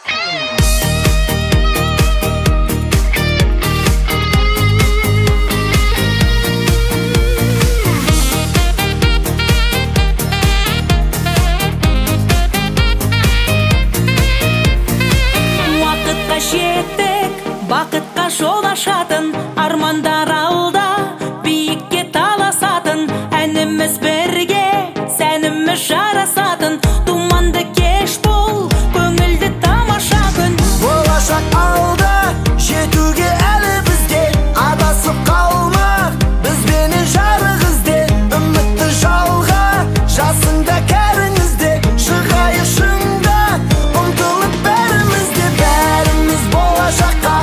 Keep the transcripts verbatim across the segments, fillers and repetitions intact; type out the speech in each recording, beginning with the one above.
Бақытқа жол ашатын, армандар алда биікке таласатын, әніміз бірге, сәніміз жарасатын, думанды кеш бұл, көңілді тамаша күн. Болашақ алда, жетуге әлі бізде, адасып қалма, бізбенен жарық ізде, үмітті жалға, жасыңда кәріңізде, шығайық шыңда, ұмтылып бәрімізде, бәріміз болашаққа.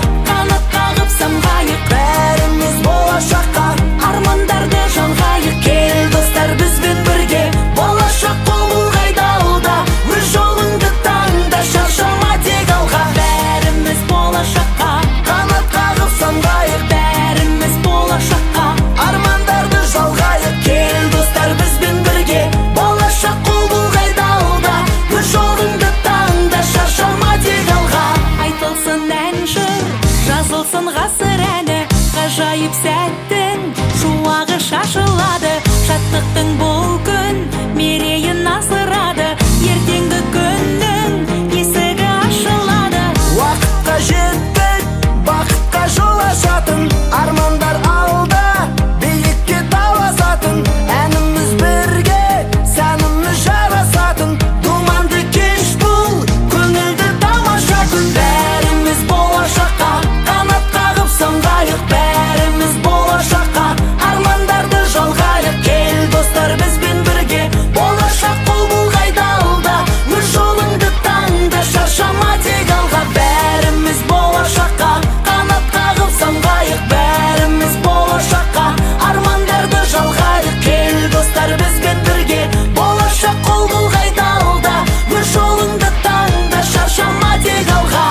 Бәріміз болашаққа, армандарды жалғайық, кел достар бізбен бірге. Болашақ қол бұлғайда алда, өз жолыңды таңда, шаршама тек алға. Бәріміз болашаққа, қанат қағып самғайық. Бәріміз болашаққа, армандарды жалғайық, кел достар бізбен бірге. Болашақ қол бұлғайда алда, өз жолыңды таңда, шаршама тек алға. Айтылсын ән жыр, жазылсын ғасыр әні, ғажайып сәттің шуағы шашылады, шаттықтың бұл күн мерейін асырады, ертеңгі күннің есігі ашылады. Уақытқа жеттік, бақытқа жол ашатын, армандар алда биікке таласатын, әніміз бірге, сәніміз жарасатын, думанды кеш бұл, көңілді тамаша күн. Бәріміз болашаққа, қанат қағып самғайық. Бәріміз болашаққа, армандарды жалғайық, кел достар бізбен бірге. Болашақ қол бұлғайда алда, өз жолыңды таңда, шаршама тек алға. Бәріміз болашаққа, қанат қағып самғайық. Бәріміз болашаққа, армандарды жалғайық, кел достар бізбен бірге. Болашақ қол бұлғайда алда, өз жолыңды таңда, шаршама тек алға.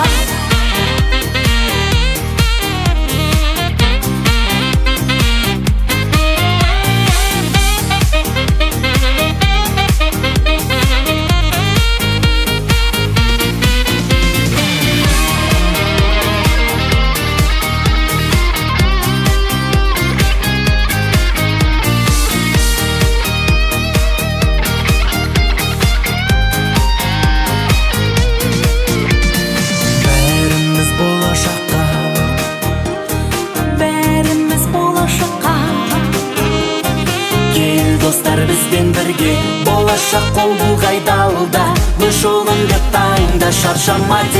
Достар бізбен бірге, болашақ қол бұлғайда алда, өз жолыңды таңда, шаршама